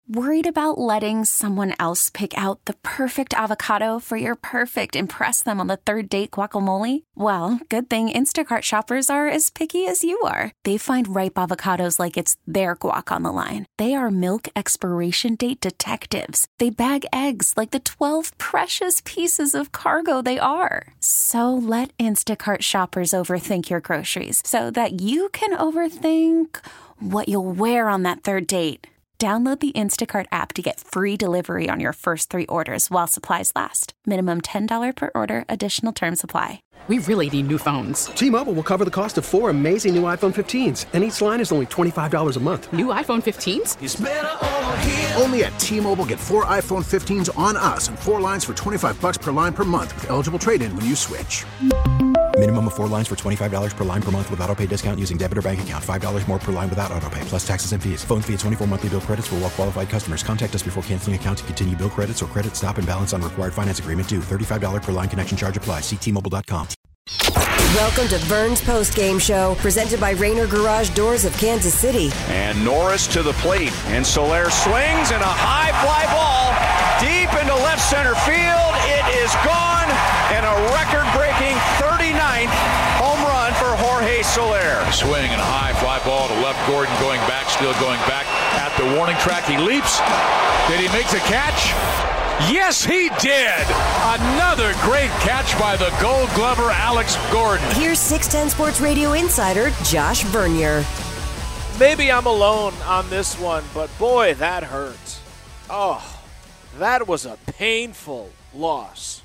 Worried about letting someone else pick out the perfect avocado for your perfect impress them on the third date guacamole? Well, good thing Instacart shoppers are as picky as you are. They find ripe avocados like it's their guac on the line. They are milk expiration date detectives. They bag eggs like the 12 precious pieces of cargo they are. So let Instacart shoppers overthink your groceries so that you can overthink what you'll wear on that third date. Download the Instacart app to get free delivery on your first 3 orders while supplies last. Minimum $10 per order. Additional terms apply. We really need new phones. T-Mobile will cover the cost of 4 amazing new iPhone 15s, and each line is only $25 a month. New iPhone 15s? It's better over here. Only at T-Mobile, get 4 iPhone 15s on us and 4 lines for $25 per line per month with eligible trade-in when you switch. Minimum of 4 lines for $25 per line per month with autopay discount using debit or bank account. $5 more per line without autopay, plus taxes and fees. Phone fee at 24 monthly bill credits for well-qualified customers. Contact us before canceling account to continue bill credits or credit stop and balance on required finance agreement due. $35 per line connection charge applies. See T-Mobile.com. Welcome to Vern's Post-Game Show, presented by Rainer Garage Doors of Kansas City. And Norris to the plate, and Soler swings, and a high fly ball deep into left center field. It is gone, and a record-breaking 39th home run for Jorge Soler. Swing and a high fly ball to left. Gordon going back, still going back at the warning track. He leaps. Did he make the catch? Yes, he did. Another great catch by the Gold Glover, Alex Gordon. Here's 610 Sports Radio insider Josh Vernier. Maybe I'm alone on this one, but boy, that hurt. Oh, that was a painful loss.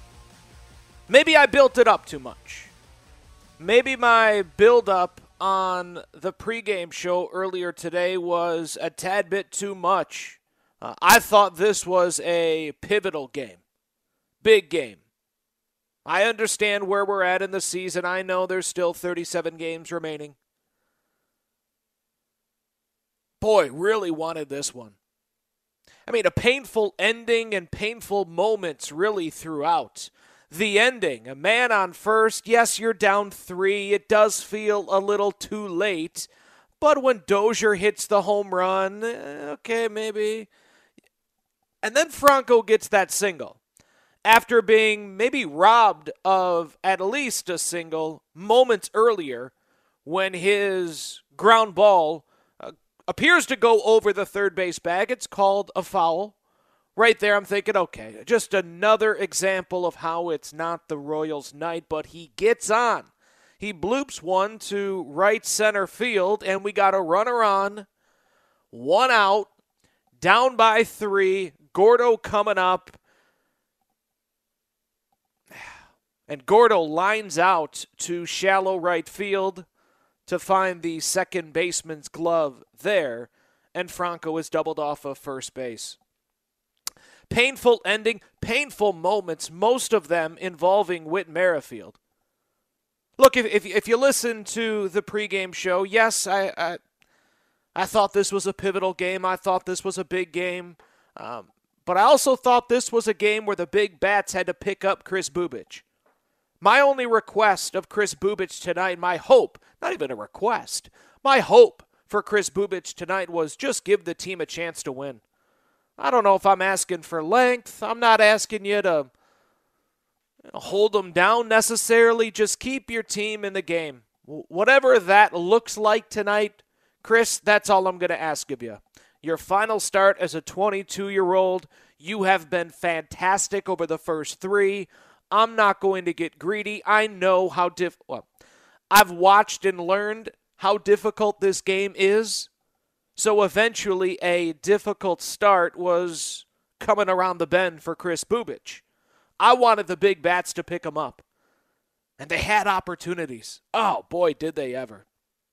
Maybe I built it up too much. Maybe my build-up on the pregame show earlier today was a tad bit too much. I thought this was a pivotal game. Big game. I understand where we're at in the season. I know there's still 37 games remaining. Boy, really wanted this one. I mean, a painful ending and painful moments really throughout. The ending, a man on first. Yes, you're down 3. It does feel a little too late. But when Dozier hits the home run, okay, maybe. And then Franco gets that single after being maybe robbed of at least a single moments earlier when his ground ball appears to go over the third base bag. It's called a foul. Right there, I'm thinking, okay, just another example of how it's not the Royals' night, but he gets on. He bloops one to right center field, and we got a runner on, 1 out, down by 3, Gordo coming up, and Gordo lines out to shallow right field to find the second baseman's glove there, and Franco is doubled off of first base. Painful ending, painful moments, most of them involving Whit Merrifield. Look, if you listen to the pregame show, yes, I thought this was a pivotal game. I thought this was a big game. But I also thought this was a game where the big bats had to pick up Kris Bubic. My only request of Kris Bubic tonight, my hope, not even a request, my hope for Kris Bubic tonight was just give the team a chance to win. I don't know if I'm asking for length. I'm not asking you to hold them down necessarily. Just keep your team in the game. Whatever that looks like tonight, Kris, that's all I'm going to ask of you. Your final start as a 22-year-old, you have been fantastic over the first 3. I'm not going to get greedy. I know how I've watched and learned how difficult this game is. So eventually a difficult start was coming around the bend for Kris Bubic. I wanted the big bats to pick him up. And they had opportunities. Oh, boy, did they ever.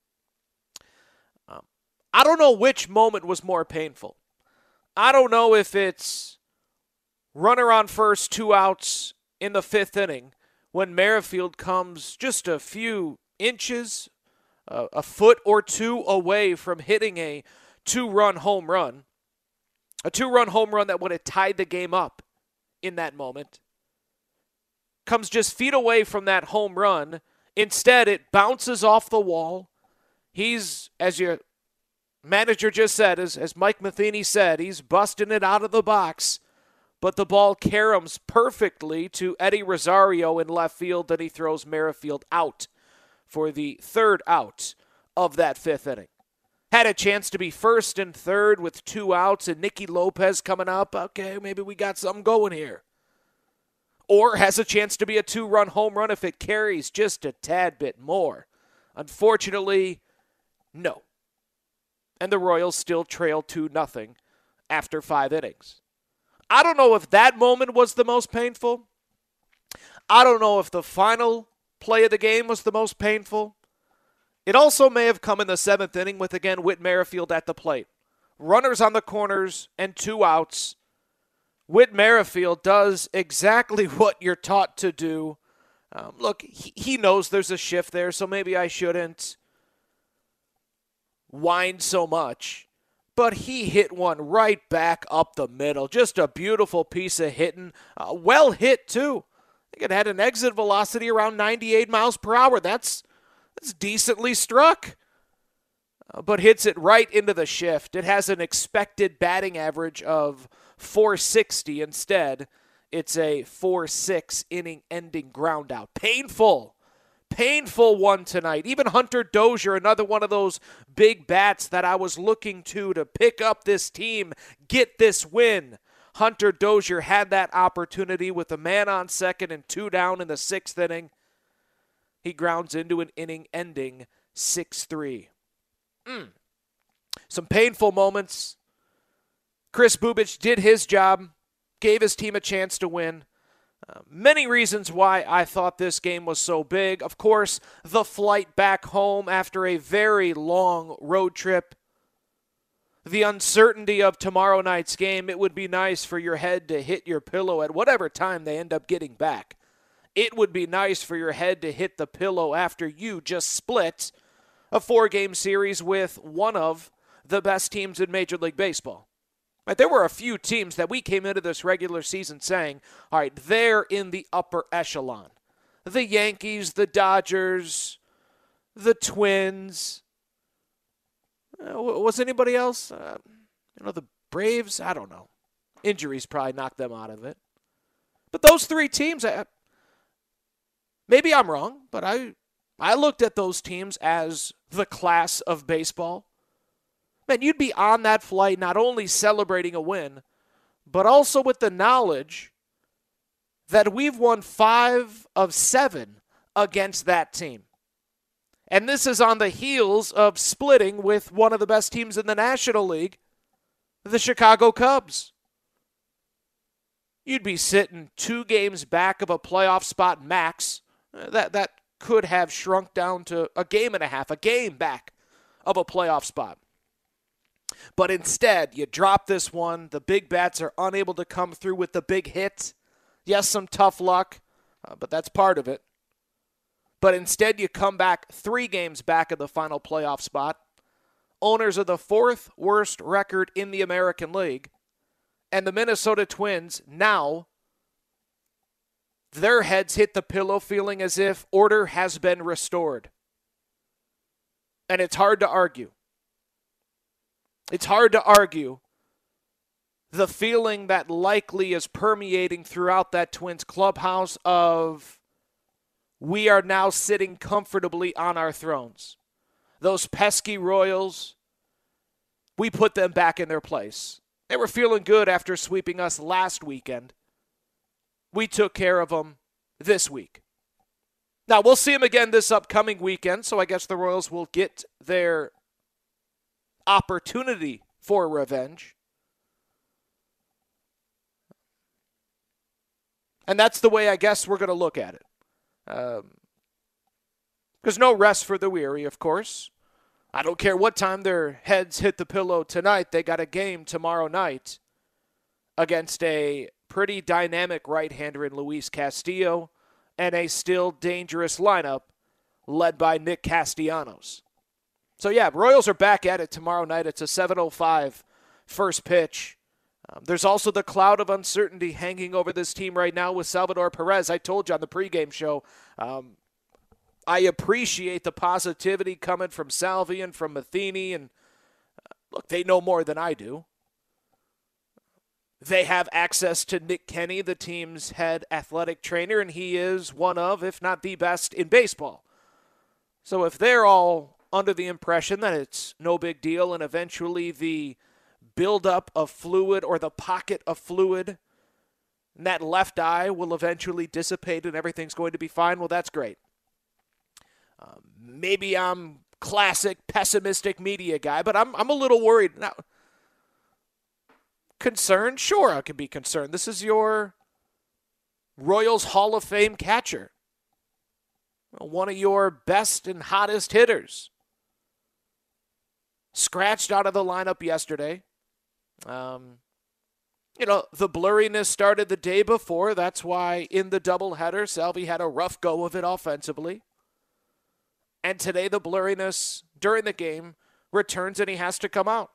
I don't know which moment was more painful. I don't know if it's runner on first, 2 outs in the 5th inning when Merrifield comes just a few inches, a foot or 2 away from hitting a 2-run home run. A 2-run home run that would have tied the game up in that moment. Comes just feet away from that home run. Instead, it bounces off the wall. He's, as you Manager just said, as Mike Matheny said, he's busting it out of the box. But the ball caroms perfectly to Eddie Rosario in left field, and he throws Merrifield out for the third out of that fifth inning. Had a chance to be first and third with 2 outs and Nicky Lopez coming up. Okay, maybe we got something going here. Or has a chance to be a 2-run home run if it carries just a tad bit more. Unfortunately, no. And the Royals still trail 2-0 after 5 innings. I don't know if that moment was the most painful. I don't know if the final play of the game was the most painful. It also may have come in the 7th inning with, again, Whit Merrifield at the plate. Runners on the corners and 2 outs. Whit Merrifield does exactly what you're taught to do. Look, he knows there's a shift there, so maybe I shouldn't whine so much. But he hit one right back up the middle. Just a beautiful piece of hitting. Well hit, too. I think it had an exit velocity around 98 miles per hour. That's decently struck. But hits it right into the shift. It has an expected batting average of .460. Instead, it's a 4-6 inning-ending ground out. Painful one tonight. Even Hunter Dozier, another one of those big bats that I was looking to pick up this team, get this win. Hunter Dozier had that opportunity with a man on second and 2 down in the 6th inning. He grounds into an inning-ending 6-3. Some painful moments. Chris Bubich did his job, gave his team a chance to win. Many reasons why I thought this game was so big. Of course, the flight back home after a very long road trip. The uncertainty of tomorrow night's game. It would be nice for your head to hit your pillow at whatever time they end up getting back. It would be nice for your head to hit the pillow after you just split a 4-game series with one of the best teams in Major League Baseball. Right, there were a few teams that we came into this regular season saying, all right, they're in the upper echelon. The Yankees, the Dodgers, the Twins. Was anybody else? The Braves? I don't know. Injuries probably knocked them out of it. But those 3 teams, maybe I'm wrong, but I looked at those teams as the class of baseball. Man, you'd be on that flight not only celebrating a win, but also with the knowledge that we've won 5 of 7 against that team. And this is on the heels of splitting with one of the best teams in the National League, the Chicago Cubs. You'd be sitting 2 games back of a playoff spot max. That could have shrunk down to a game and a half, a game back of a playoff spot. But instead, you drop this one. The big bats are unable to come through with the big hit. Yes, some tough luck, but that's part of it. But instead, you come back 3 games back of the final playoff spot. Owners of the 4th worst record in the American League. And the Minnesota Twins now, their heads hit the pillow feeling as if order has been restored. And it's hard to argue. It's hard to argue the feeling that likely is permeating throughout that Twins clubhouse of we are now sitting comfortably on our thrones. Those pesky Royals, we put them back in their place. They were feeling good after sweeping us last weekend. We took care of them this week. Now, we'll see them again this upcoming weekend, so I guess the Royals will get their opportunity for revenge. And that's the way I guess we're going to look at it. Because no rest for the weary, of course. I don't care what time their heads hit the pillow tonight. They got a game tomorrow night against a pretty dynamic right-hander in Luis Castillo and a still dangerous lineup led by Nick Castellanos. So, yeah, Royals are back at it tomorrow night. It's a 7:05 first pitch. There's also the cloud of uncertainty hanging over this team right now with Salvador Perez. I told you on the pregame show, I appreciate the positivity coming from Salvi and from Matheny, and Look, they know more than I do. They have access to Nick Kenny, the team's head athletic trainer, and he is one of, if not the best, in baseball. So if they're all under the impression that it's no big deal and eventually the buildup of fluid or the pocket of fluid in that left eye will eventually dissipate and everything's going to be fine, well, that's great. Maybe I'm classic pessimistic media guy, but I'm a little worried. Now, concerned? Sure, I can be concerned. This is your Royals Hall of Fame catcher. One of your best and hottest hitters. Scratched out of the lineup yesterday. The blurriness started the day before. That's why in the doubleheader, Salvi had a rough go of it offensively. And today the blurriness during the game returns and he has to come out.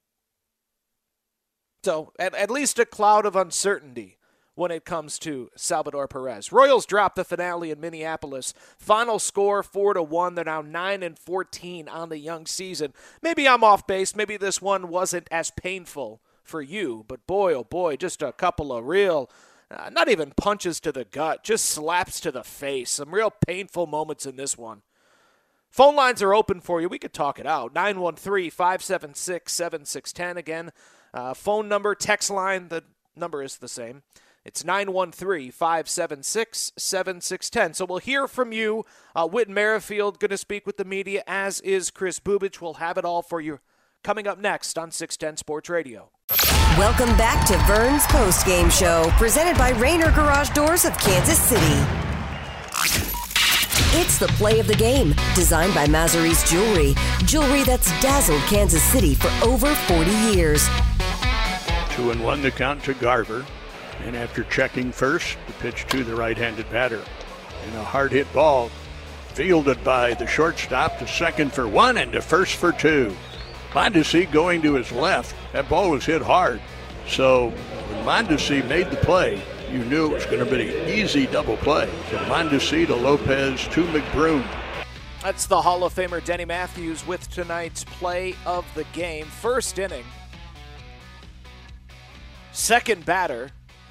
So at least a cloud of uncertainty when it comes to Salvador Perez. Royals dropped the finale in Minneapolis. Final score 4-1. They're now 9-14 on the young season. Maybe I'm off base. Maybe this one wasn't as painful for you. But boy, oh boy, just a couple of real, not even punches to the gut, just slaps to the face. Some real painful moments in this one. Phone lines are open for you. We could talk it out. 913-576-7610. Again, phone number, text line, the number is the same. It's 913-576-7610. So we'll hear from you. Whit Merrifield going to speak with the media, as is Chris Bubich. We'll have it all for you coming up next on 610 Sports Radio. Welcome back to Vern's Postgame Show, presented by Rainer Garage Doors of Kansas City. It's the play of the game, designed by Mazarise Jewelry. Jewelry that's dazzled Kansas City for over 40 years. 2-1 the count to Garver. And after checking first, the pitch to the right-handed batter. And a hard-hit ball fielded by the shortstop to second for one and to first for two. Mondesi going to his left. That ball was hit hard. So when Mondesi made the play, you knew it was going to be an easy double play. So Mondesi to Lopez to McBroom. That's the Hall of Famer Denny Matthews with tonight's play of the game. First inning. Second batter.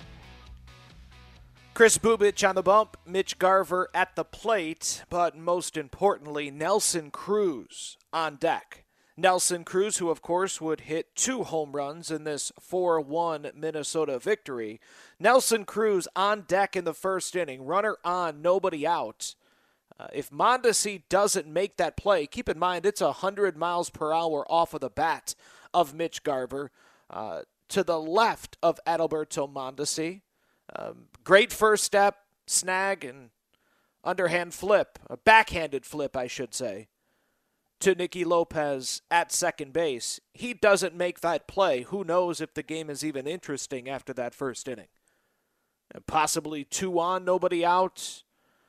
Chris Bubich on the bump, Mitch Garver at the plate, but most importantly, Nelson Cruz on deck. Nelson Cruz, who of course would hit 2 home runs in this 4-1 Minnesota victory. Nelson Cruz on deck in the first inning, runner on, nobody out. If Mondesi doesn't make that play, keep in mind it's 100 miles per hour off of the bat of Mitch Garver to the left of Adalberto Mondesi. Great first step, snag, and underhand flip, a backhanded flip, I should say, to Nicky Lopez at second base. He doesn't make that play. Who knows if the game is even interesting after that first inning? Possibly 2 on, nobody out.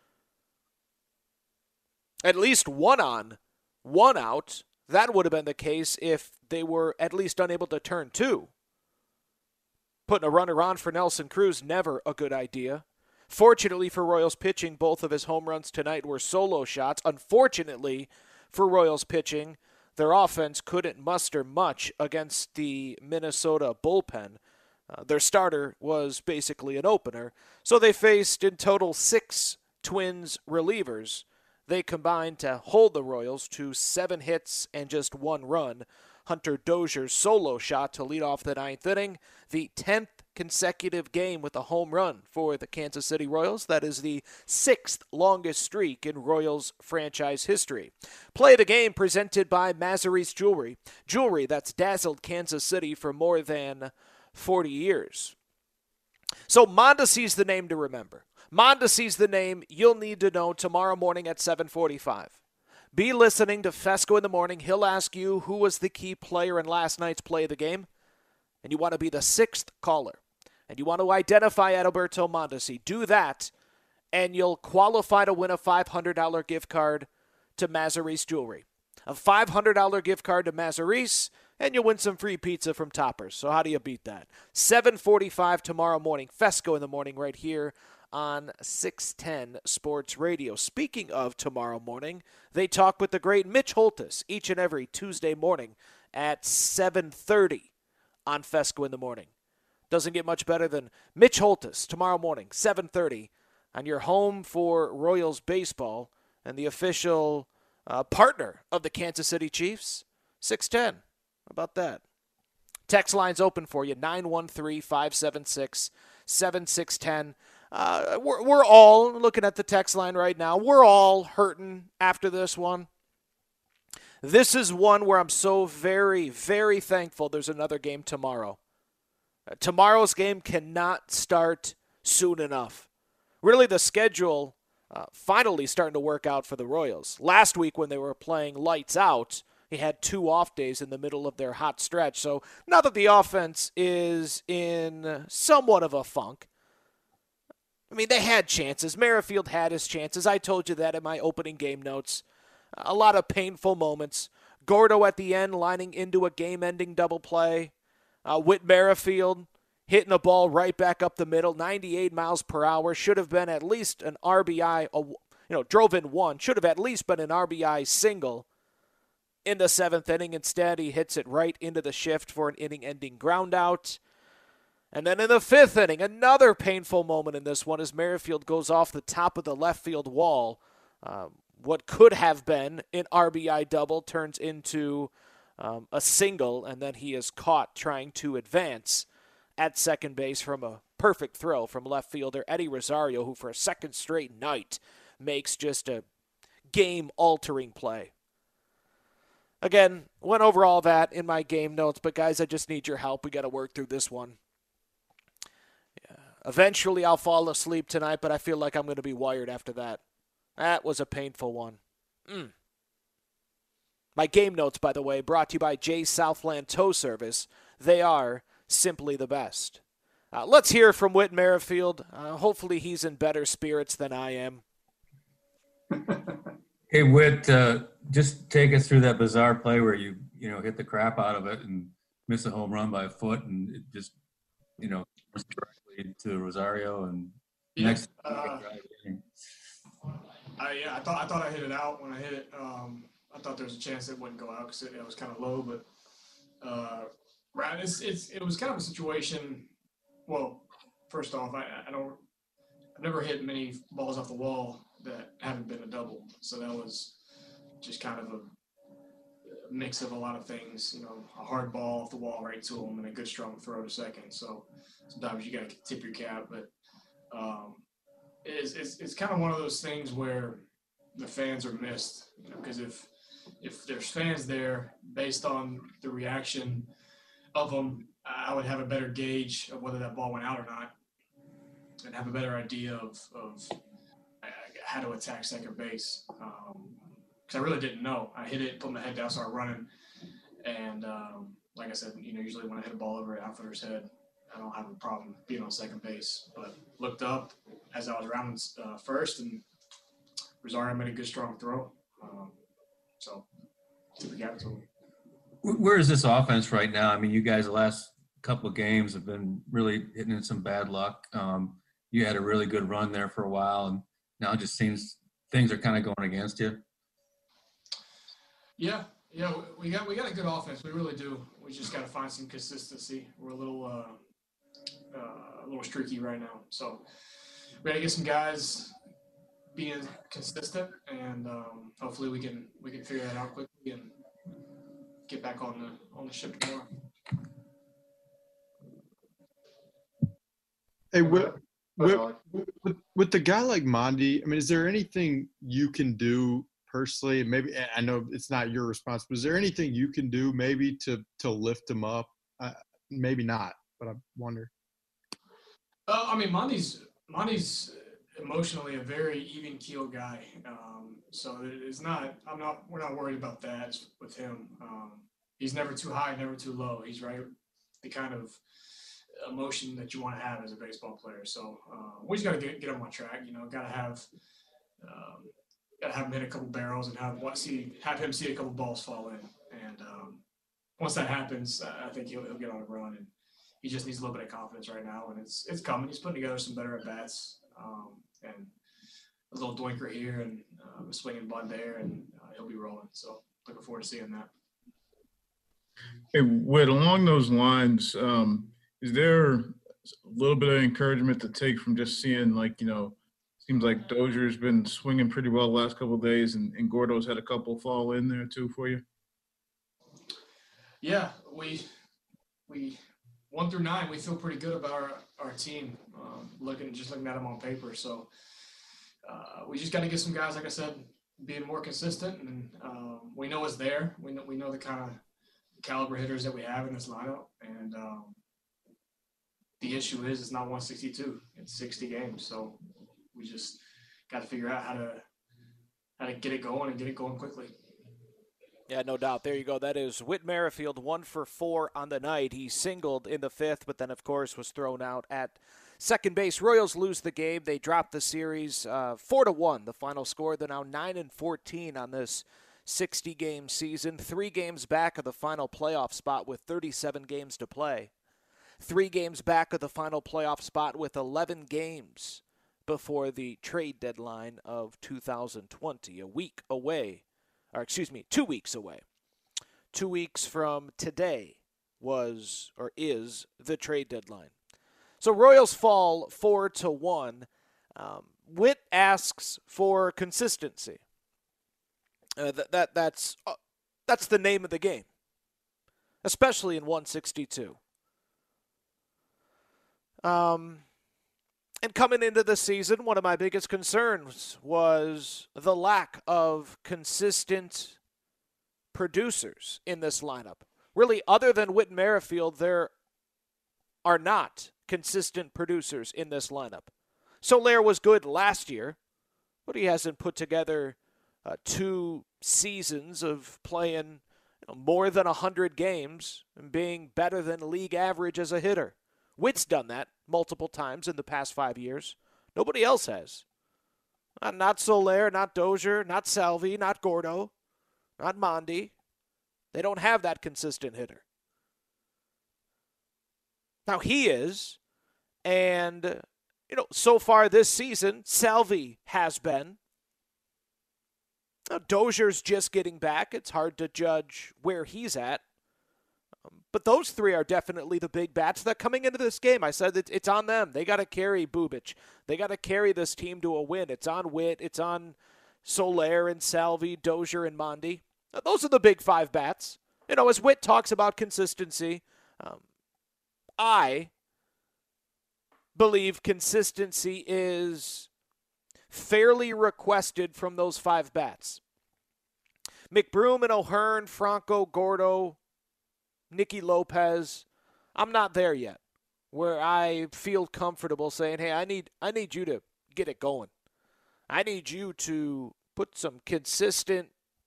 At least 1 on, 1 out. That would have been the case if they were at least unable to turn 2. Putting a runner on for Nelson Cruz, never a good idea. Fortunately for Royals pitching, both of his home runs tonight were solo shots. Unfortunately for Royals pitching, their offense couldn't muster much against the Minnesota bullpen. Their starter was basically an opener, so they faced in total 6 Twins relievers. They combined to hold the Royals to 7 hits and just 1 run. Hunter Dozier's solo shot to lead off the 9th inning, the 10th consecutive game with a home run for the Kansas City Royals. That is the 6th longest streak in Royals franchise history. Play of the game presented by Mazarise Jewelry. Jewelry that's dazzled Kansas City for more than 40 years. So Mondesi's the name to remember. Mondesi's the name you'll need to know tomorrow morning at 7:45. Be listening to Fesco in the morning. He'll ask you who was the key player in last night's play of the game. And you want to be the 6th caller. And you want to identify Adalberto Mondesi. Do that, and you'll qualify to win a $500 gift card to Mazarise Jewelry. A $500 gift card to Mazarise, and you'll win some free pizza from Toppers. So how do you beat that? 7:45 tomorrow morning. Fesco in the morning right here on 610 Sports Radio. Speaking of tomorrow morning, they talk with the great Mitch Holthus each and every Tuesday morning at 7:30 on Fesco in the morning. Doesn't get much better than Mitch Holthus tomorrow morning, 7:30, on your home for Royals baseball and the official partner of the Kansas City Chiefs, 610. How about that? Text line's open for you, 913-576-7610. We're all looking at the text line right now. We're all hurting after this one. This is one where I'm so very, very thankful there's another game tomorrow. Tomorrow's game cannot start soon enough. Really, the schedule finally starting to work out for the Royals. Last week when they were playing lights out, he had 2 off days in the middle of their hot stretch. So now that the offense is in somewhat of a funk, I mean, they had chances. Merrifield had his chances. I told you that in my opening game notes. A lot of painful moments. Gordo at the end lining into a game-ending double play. Whit Merrifield hitting a ball right back up the middle, 98 miles per hour. Should have been at least an RBI, drove in 1. Should have at least been an RBI single in the 7th inning. Instead, he hits it right into the shift for an inning-ending ground out. And then in the 5th inning, another painful moment in this one as Merrifield goes off the top of the left field wall. What could have been an RBI double turns into a single, and then he is caught trying to advance at second base from a perfect throw from left fielder Eddie Rosario, who for a second straight night makes just a game-altering play. Again, went over all that in my game notes, but guys, I just need your help. We got to work through this one. Eventually, I'll fall asleep tonight, but I feel like I'm going to be wired after that. That was a painful one. My game notes, by the way, brought to you by Jay's Southland Tow Service. They are simply the best. Let's hear from Whit Merrifield. Hopefully he's in better spirits than I am. Hey, Whit, just take us through that bizarre play where you hit the crap out of it and miss a home run by a foot, and it just, directly to Rosario and next. I thought I hit it out when I hit it. I thought there was a chance it wouldn't go out because it was kind of low, but it was kind of a situation. Well, first off, I've never hit many balls off the wall that haven't been a double, so that was just kind of a mix of a lot of things. A hard ball off the wall right to him and a good strong throw to second. So sometimes you got to tip your cap, but it's kind of one of those things where the fans are missed, because if there's fans there, based on the reaction of them, I would have a better gauge of whether that ball went out or not, and have a better idea of how to attack second base. Because I really didn't know. I hit it, put my head down, started running, and like I said, usually when I hit a ball over an outfielder's head, I don't have a problem being on second base. But looked up as I was rounding first, and Rosario made a good strong throw. So tip your cap to him. Where is this offense right now? I mean, you guys the last couple of games have been really hitting in some bad luck. You had a really good run there for a while, and now it just seems things are kind of going against you. Yeah, we got a good offense. We really do. We just got to find some consistency. We're a little streaky right now, so we got to get some guys being consistent, and hopefully we can figure that out quickly and get back on the ship tomorrow. Hey, with the guy like Mondi, I mean, is there anything you can do personally? Maybe, I know it's not your response, but is there anything you can do maybe to lift him up? Maybe not, but I wonder. I mean, Mondi's emotionally a very even-keeled guy, so it's not. We're not worried about that with him. He's never too high, never too low. He's right the kind of emotion that you want to have as a baseball player. So we just got to get him on track. Got to have him hit a couple barrels and have him see a couple balls fall in. And once that happens, I think he'll get on a run. And he just needs a little bit of confidence right now, and it's coming. He's putting together some better at bats, and a little doinker here and a swinging bunt there, and he'll be rolling. So looking forward to seeing that. Hey, Whit, along those lines, is there a little bit of encouragement to take from just seeing, seems like Dozier's been swinging pretty well the last couple of days, and Gordo's had a couple fall in there too for you? Yeah, we 1 through 9, we feel pretty good about our team, looking at them on paper. So we just got to get some guys, like I said, being more consistent, and we know it's there. We know the kind of caliber hitters that we have in this lineup, and the issue is it's not 162; it's 60 games. So we just got to figure out how to get it going and get it going quickly. Yeah, no doubt. There you go. That is Whit Merrifield, 1 for 4 on the night. He singled in the 5th, but then, of course, was thrown out at second base. Royals lose the game. They drop the series 4-1, the final score. They're now 9-14 on this 60-game season. 3 games back of the final playoff spot with 37 games to play. 3 games back of the final playoff spot with 11 games before the trade deadline of 2020, a week away. 2 weeks away. 2 weeks from today is the trade deadline. So Royals fall 4-1. Whit asks for consistency. That's the name of the game, especially in 162. And coming into the season, one of my biggest concerns was the lack of consistent producers in this lineup. Really, other than Whit Merrifield, there are not consistent producers in this lineup. Soler was good last year, but he hasn't put together 2 seasons of playing more than 100 games and being better than league average as a hitter. Whit's done that multiple times in the past 5 years. Nobody else has. Not Soler, not Dozier, not Salvi, not Gordo, not Mondi. They don't have that consistent hitter. Now he is, and so far this season, Salvi has been. Now, Dozier's just getting back. It's hard to judge where he's at. But those 3 are definitely the big bats that coming into this game. I said that it's on them. They got to carry Bubic. They got to carry this team to a win. It's on Whit. It's on Soler and Salvi, Dozier and Mondi. Those are the big 5 bats. As Whit talks about consistency, I believe consistency is fairly requested from those 5 bats. McBroom and O'Hearn, Franco, Gordo, Nicky Lopez, I'm not there yet where I feel comfortable saying, hey, I need you to get it going. I need you to put some consistent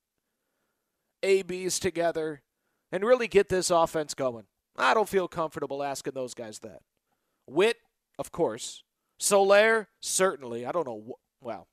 ABs together and really get this offense going. I don't feel comfortable asking those guys that. Whit, of course. Soler, certainly. I don't know. Well,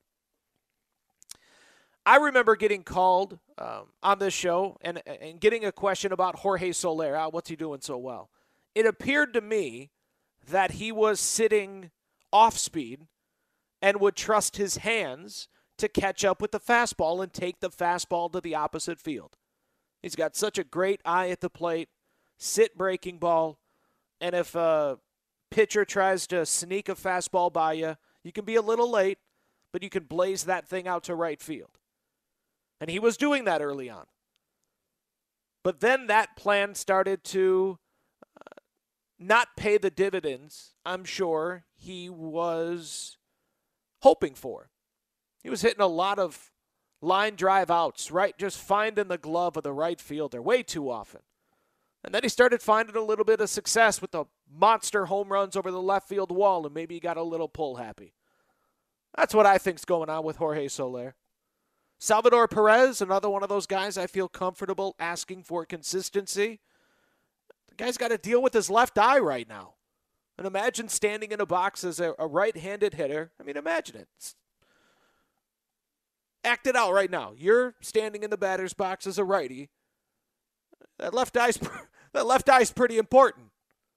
I remember getting called on this show and getting a question about Jorge Soler. What's he doing so well? It appeared to me that he was sitting off speed and would trust his hands to catch up with the fastball and take the fastball to the opposite field. He's got such a great eye at the plate, sit breaking ball, and if a pitcher tries to sneak a fastball by you, you can be a little late, but you can blaze that thing out to right field. And he was doing that early on. But then that plan started to not pay the dividends I'm sure he was hoping for. He was hitting a lot of line drive outs, right? Just finding the glove of the right fielder way too often. And then he started finding a little bit of success with the monster home runs over the left field wall, and maybe he got a little pull happy. That's what I think's going on with Jorge Soler. Salvador Perez, another one of those guys I feel comfortable asking for consistency. The guy's got to deal with his left eye right now. And imagine standing in a box as a right-handed hitter. I mean, imagine it. Act it out right now. You're standing in the batter's box as a righty. That left eye's pretty important.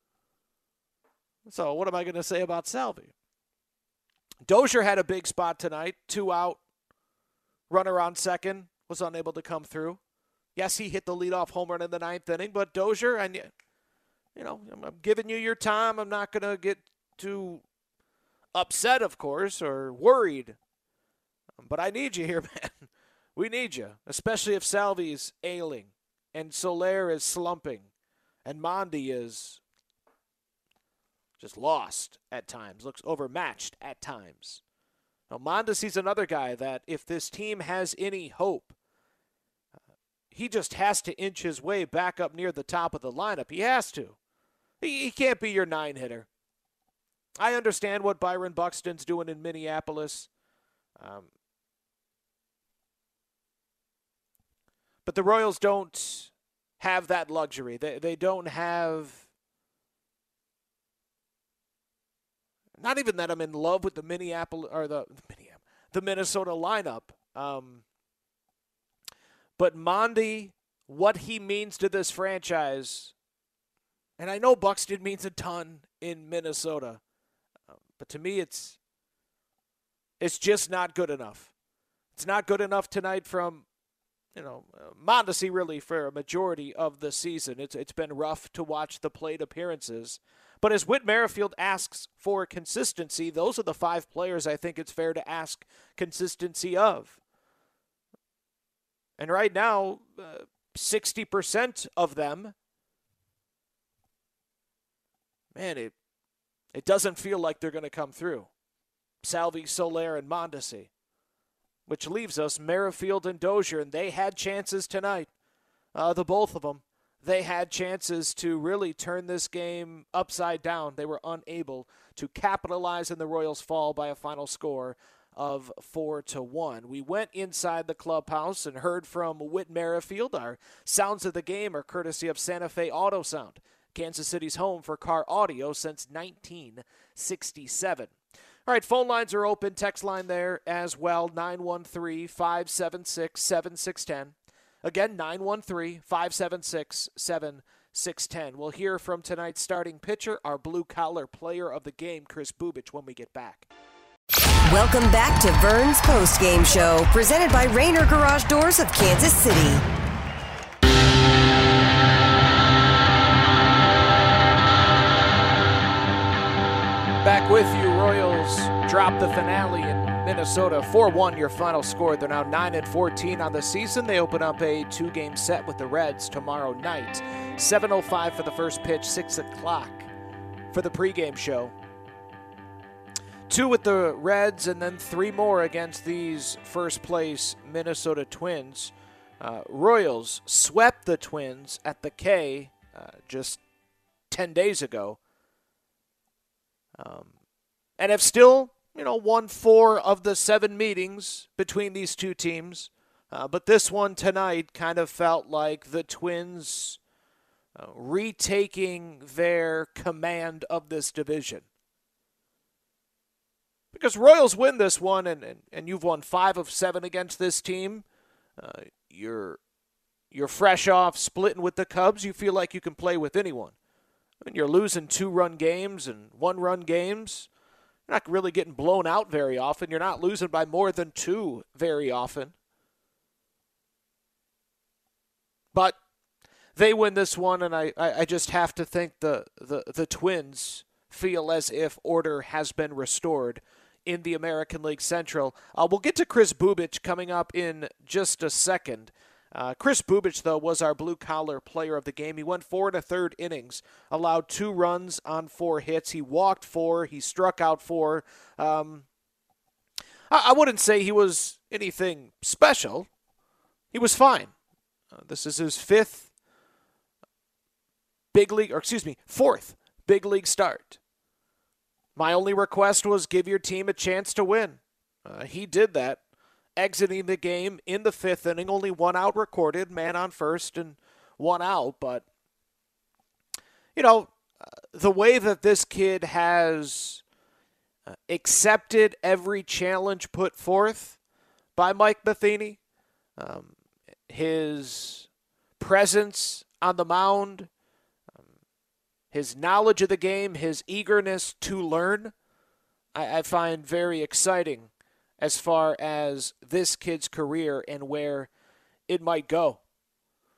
So what am I going to say about Salvi? Dozier had a big spot tonight. 2 out. Runner on second. Was unable to come through. Yes, he hit the leadoff home run in the 9th inning, but Dozier, I'm giving you your time. I'm not going to get too upset, of course, or worried. But I need you here, man. We need you, especially if Salvi's ailing and Soler is slumping and Mondi is just lost at times, looks overmatched at times. Now, Mondesi's another guy that if this team has any hope, he just has to inch his way back up near the top of the lineup. He has to. He can't be your 9-hitter. I understand what Byron Buxton's doing in Minneapolis. But the Royals don't have that luxury. They don't have... Not even that I'm in love with the Minnesota lineup. But Mondi, what he means to this franchise, and I know Buxton means a ton in Minnesota, but to me it's just not good enough. It's not good enough tonight from, Mondesi really for a majority of the season. It's been rough to watch the plate appearances. But as Whit Merrifield asks for consistency, those are the 5 players I think it's fair to ask consistency of. And right now, 60% of them, man, it doesn't feel like they're going to come through. Salvi, Soler, and Mondesi. Which leaves us Merrifield and Dozier, and they had chances tonight. The both of them. They had chances to really turn this game upside down. They were unable to capitalize in the Royals' fall by a final score of 4-1. We went inside the clubhouse and heard from Whit Merrifield. Our sounds of the game are courtesy of Santa Fe Auto Sound, Kansas City's home for car audio since 1967. All right, phone lines are open. Text line there as well, 913-576-7610. Again, 913-576-7610. We'll hear from tonight's starting pitcher, our blue-collar player of the game, Kris Bubic, when we get back. Welcome back to Vern's Postgame Show, presented by Rainer Garage Doors of Kansas City. Back with you. Royals drop the finale in Minnesota. 4-1 your final score. They're now 9-14 on the season. They open up a 2-game set with the Reds tomorrow night. 7:05 for the first pitch, 6 o'clock for the pregame show. 2 with the Reds and then 3 more against these first-place Minnesota Twins. Royals swept the Twins at the K just 10 days ago. And have still, won 4 of the 7 meetings between these two teams. But this one tonight kind of felt like the Twins retaking their command of this division. Because Royals win this one, and you've won 5 of 7 against this team. You're fresh off splitting with the Cubs. You feel like you can play with anyone. When you're losing 2-run games and 1-run games, you're not really getting blown out very often. You're not losing by more than 2 very often. But they win this one, and I just have to think the Twins feel as if order has been restored in the American League Central. We'll get to Kris Bubic coming up in just a second. Kris Bubic, though, was our blue-collar player of the game. He went 4 1/3 innings, allowed 2 runs on 4 hits. He walked 4. He struck out 4. I wouldn't say he was anything special. He was fine. This is his 4th big league start. My only request was give your team a chance to win. He did that. Exiting the game in the 5th inning, only 1 out recorded, man on first and 1 out. But, the way that this kid has accepted every challenge put forth by Mike Matheny, his presence on the mound, his knowledge of the game, his eagerness to learn, I find very exciting as far as this kid's career and where it might go.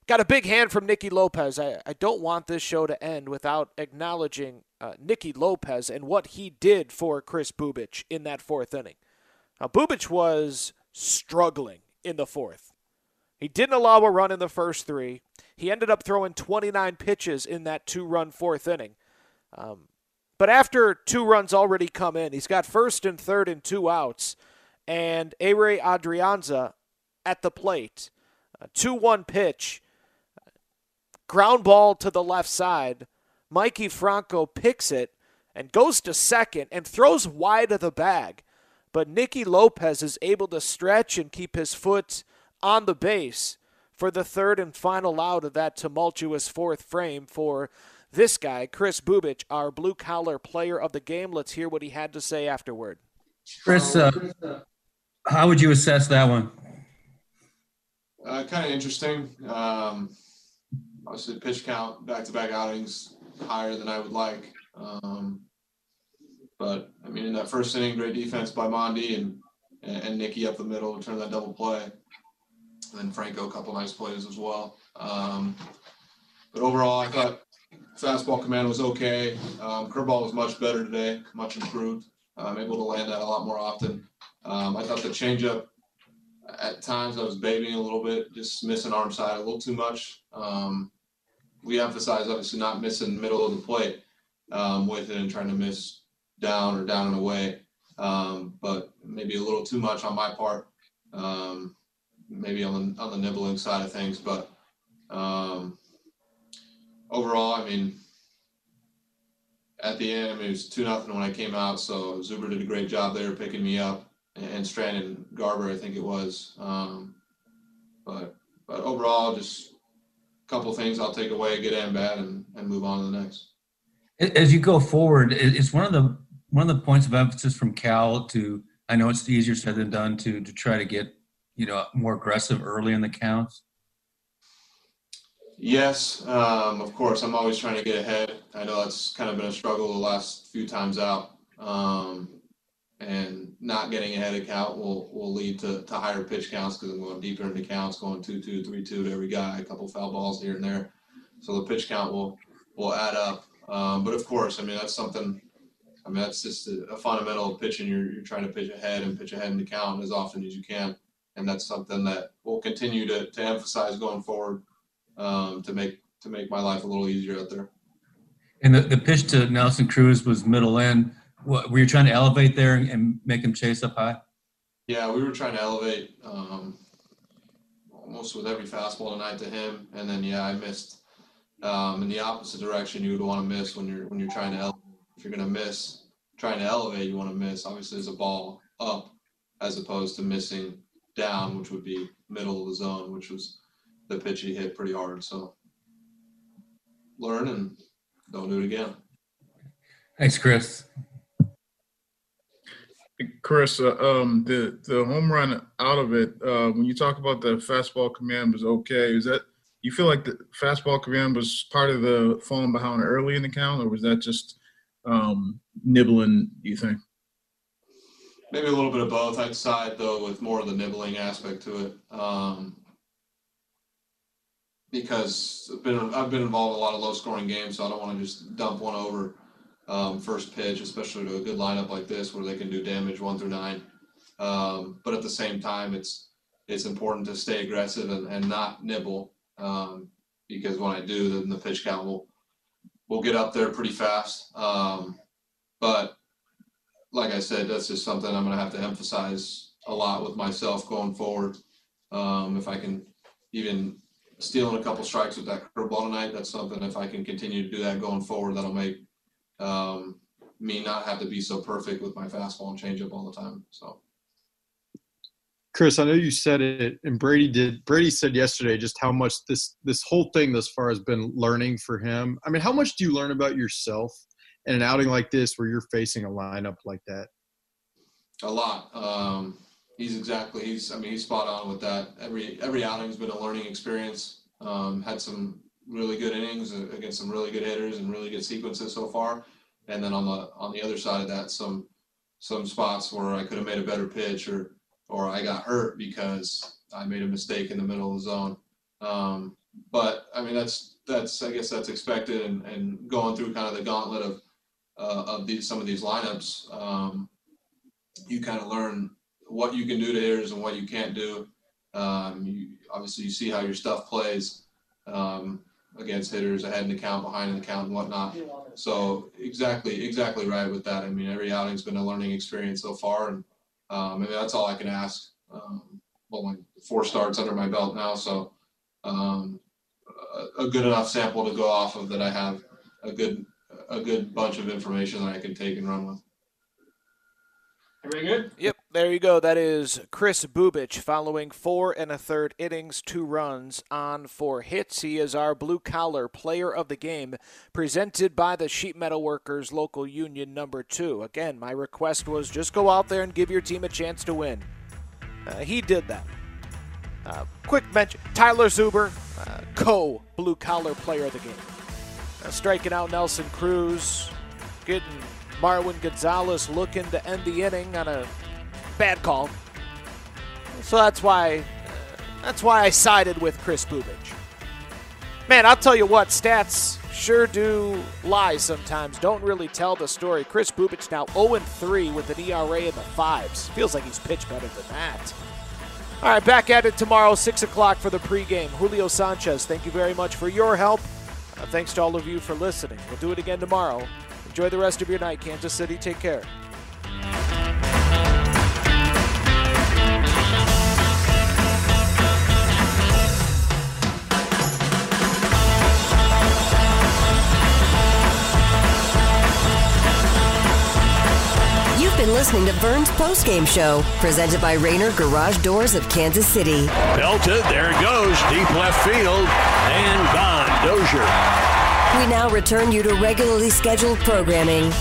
Got a big hand from Nicky Lopez. I don't want this show to end without acknowledging Nicky Lopez and what he did for Kris Bubic in that fourth inning. Now, Bubic was struggling in the fourth. He didn't allow a run in the first 3. He ended up throwing 29 pitches in that 2-run fourth inning. But after 2 runs already come in, he's got first and third and 2 outs, and Ehire Adrianza at the plate. A 2-1 pitch, ground ball to the left side. Mikey Franco picks it and goes to second and throws wide of the bag. But Nicky Lopez is able to stretch and keep his foot on the base for the third and final out of that tumultuous fourth frame for this guy, Kris Bubic, our blue-collar player of the game. Let's hear what he had to say afterward. Chris, how would you assess that one? Kind of interesting. Obviously, pitch count, back-to-back outings, higher than I would like. But, I mean, in that first inning, great defense by Mondi and Nicky up the middle to turn that double play. And then Franco, a couple nice plays as well. But overall, I thought fastball command was okay. Curveball was much better today, much improved. I'm able to land that a lot more often. I thought the changeup, at times I was babying a little bit, just missing arm side a little too much. We emphasize obviously not missing middle of the plate with it and trying to miss down or down and away. But maybe a little too much on my part. Maybe on the nibbling side of things, but overall, I mean, at the end, I mean, it was 2-0 when I came out, so Zuber did a great job there picking me up, and Strandon Garber, I think it was. But overall, just a couple things I'll take away, good and bad, and move on to the next. As you go forward, it's one of the points of emphasis from Cal to, I know it's easier said than done, to try to get, more aggressive early in the counts. Yes, of course. I'm always trying to get ahead. I know that's kind of been a struggle the last few times out. And not getting ahead of count will lead to higher pitch counts because I'm going deeper into counts, going 2-2, 3-2 to every guy, a couple foul balls here and there. So the pitch count will add up. But of course, I mean, that's something, that's just a fundamental of pitching. You're trying to pitch ahead in the count as often as you can. And that's something that we'll continue to emphasize going forward. To make my life a little easier out there. And the pitch to Nelson Cruz was middle end. Were you trying to elevate there and make him chase up high? Yeah, we were trying to elevate almost with every fastball tonight to him. And then, I missed in the opposite direction. You would want to miss when you're trying to elevate. If you're going to miss trying to elevate, you want to miss. Obviously, there's a ball up as opposed to missing down, which would be middle of the zone, which was the pitch he hit pretty hard. So learn and don't do it again. Thanks, Chris. Chris, the home run out of it, when you talk about the fastball command was okay, is that you feel like the fastball command was part of the falling behind early in the count, or was that just nibbling, you think? Maybe a little bit of both. I'd side, though, with more of the nibbling aspect to it. Because I've been involved in a lot of low-scoring games, so I don't want to just dump one over first pitch, especially to a good lineup like this where they can do damage 1 through 9. But at the same time, it's important to stay aggressive and not nibble because when I do, then the pitch count will get up there pretty fast. But like I said, that's just something I'm going to have to emphasize a lot with myself going forward. If I can even stealing a couple strikes with that curveball tonight, that's something, if I can continue to do that going forward, that'll make me not have to be so perfect with my fastball and changeup all the time. So, Chris, I know you said it, and Brady said yesterday just how much this whole thing thus far has been learning for him. I mean, how much do you learn about yourself in an outing like this where you're facing a lineup like that? A lot. He's spot on with that. Every outing's been a learning experience. Had some really good innings against some really good hitters and really good sequences so far. And then on the other side of that, some spots where I could have made a better pitch or I got hurt because I made a mistake in the middle of the zone. But I mean, that's I guess that's expected, and going through kind of the gauntlet of some of these lineups, you kind of learn what you can do to hitters and what you can't do. Obviously you see how your stuff plays against hitters, ahead in the count, behind in the count, and whatnot. So exactly right with that. I mean, every outing's been a learning experience so far, and maybe that's all I can ask. Only 4 starts under my belt now, so a good enough sample to go off of, that I have a good bunch of information that I can take and run with. Very good. Yep, there you go. That is Kris Bubic following 4 1/3 innings, 2 runs on 4 hits. He is our blue-collar player of the game, presented by the Sheet Metal Workers Local Union number 2. Again, my request was just go out there and give your team a chance to win. He did that. Quick mention, Tyler Zuber, blue-collar player of the game. Striking out Nelson Cruz, getting Marwin Gonzalez looking to end the inning on a bad call. So that's why I sided with Kris Bubic. Man, I'll tell you what, stats sure do lie sometimes. Don't really tell the story. Kris Bubic now 0-3 with an ERA in the 5s. Feels like he's pitched better than that. All right, back at it tomorrow, 6 o'clock for the pregame. Julio Sanchez, thank you very much for your help. Thanks to all of you for listening. We'll do it again tomorrow. Enjoy the rest of your night, Kansas City. Take care. You've been listening to Vern's Postgame Show, presented by Rainer Garage Doors of Kansas City. Belted, there it goes, deep left field, and gone. Dozier. We now return you to regularly scheduled programming.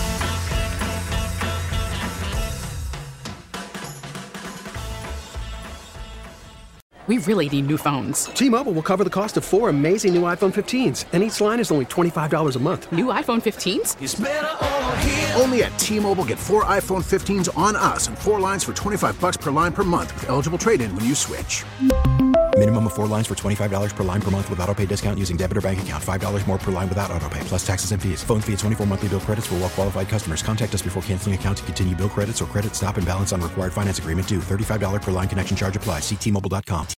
We really need new phones. T-Mobile will cover the cost of 4 amazing new iPhone 15s, and each line is only $25 a month. New iPhone 15s? It's better over here. Only at T-Mobile, get 4 iPhone 15s on us and 4 lines for $25 per line per month with eligible trade-in when you switch. Minimum of 4 lines for $25 per line per month with autopay discount using debit or bank account. $5 more per line without autopay, plus taxes and fees. Phone fee at 24 monthly bill credits for well-qualified customers. Contact us before canceling account to continue bill credits or credit stop and balance on required finance agreement due. $35 per line connection charge applies. See T-Mobile.com.